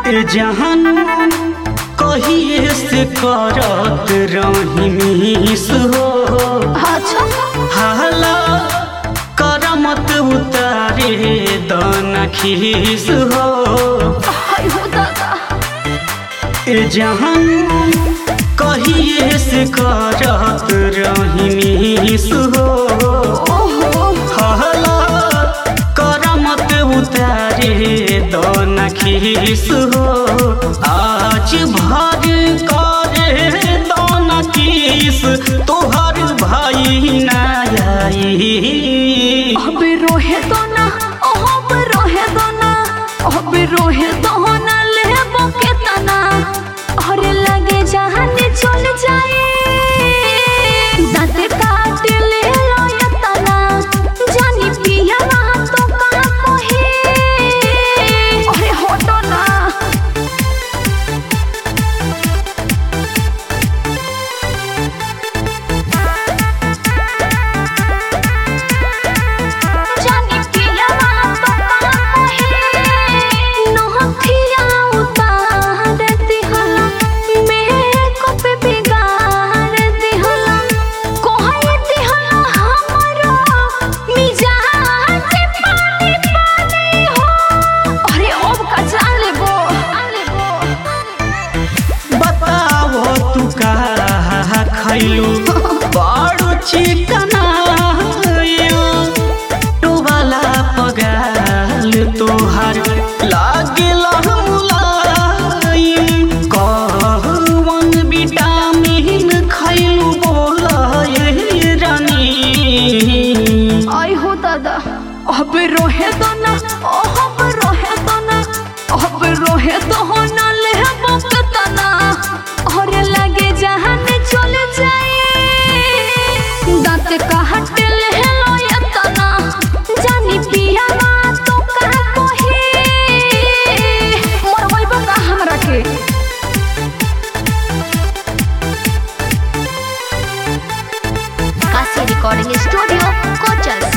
जहान कहिए से करत रही मिस हो हाला करमत उतारे दाना खीस हो जहान कहिए से करत रही मिस हो हाला करमत उतारे दाना खीस हो आज भर करे दाना खीस तोहर भाई ना आई अब रोहे दो ना अब रोहे दो ना अब रोहे दो ना लेबो के तना अरे लगे जहाने चल जाए दांत काट ले लो ये तना जानी पिया ना तो का कहे अरे हटो ना जानी पिया ना तो का कहे नोहथिया उतार दी हला मेरे को पे बिगाड़ दी हला कोहे दी हला हमारा मिजाज पानी पानी हो अरे अब का जान लेबो बताओ तू का खैलू बड़ू चिकना टोवाला पगाल तोहार लागेला मुलायम कौन विटामिन खैलू बोला ये रानी आई हो दादा अब रोहे दो ना अब रोहे दो ना अब रोहे दो ना लेबो के तना और लगे जहाने चले जाए दांत काट ले लो ये तना जानी पिया ना तो का कहे मरवाइबो का हमरा के काशी रिकॉर्डिंग स्टूडियो कोचस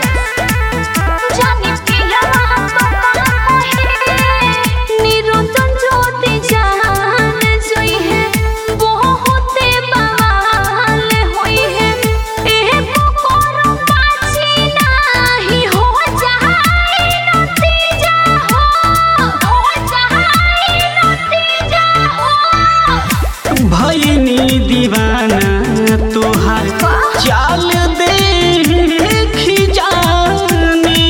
जानी पिया ना तो का कहे निरंजन ज्योति जान जोई है बहुते बवाल होई है एको करो पाछी नाही हो जाए नतीजा हो जाए नतीजा हो भैनी दीवाना तोहार चाल देखी जानी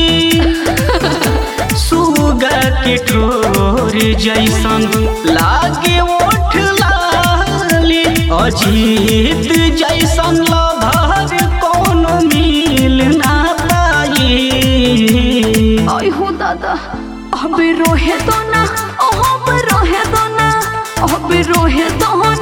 सुगा के ठोर जैसन लागे ओठ लाली अजीत जैसन लभर कोनो मिल ना पाई आई हो दादा अब रोहे दो ना अब रोहे दो ना अब रोहे दो